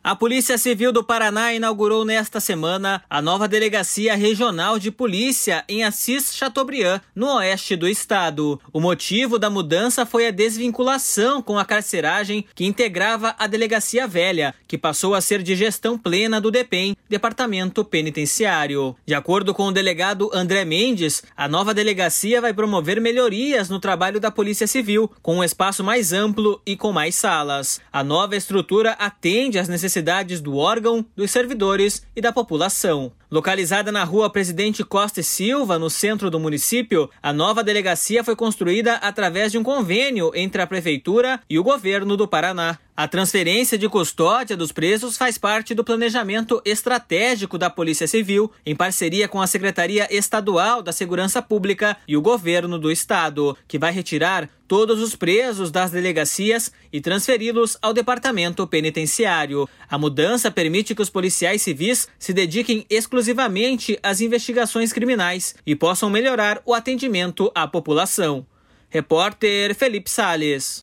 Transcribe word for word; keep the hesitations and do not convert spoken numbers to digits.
A Polícia Civil do Paraná inaugurou nesta semana a nova Delegacia Regional de Polícia em Assis Chateaubriand, no oeste do estado. O motivo da mudança foi a desvinculação com a carceragem que integrava a Delegacia Velha, que passou a ser de gestão plena do DEPEN, Departamento Penitenciário. De acordo com o delegado André Mendes, a nova delegacia vai promover melhorias no trabalho da Polícia Civil, com um espaço mais amplo e com mais salas. A nova estrutura atende às necessidades do órgão, dos servidores e da população. Localizada na rua Presidente Costa e Silva, no centro do município, a nova delegacia foi construída através de um convênio entre a Prefeitura e o governo do Paraná. A transferência de custódia dos presos faz parte do planejamento estratégico da Polícia Civil, em parceria com a Secretaria Estadual da Segurança Pública e o governo do estado, que vai retirar todos os presos das delegacias e transferi-los ao Departamento Penitenciário. A mudança permite que os policiais civis se dediquem exclusivamente às investigações criminais e possam melhorar o atendimento à população. Repórter Felipe Sales.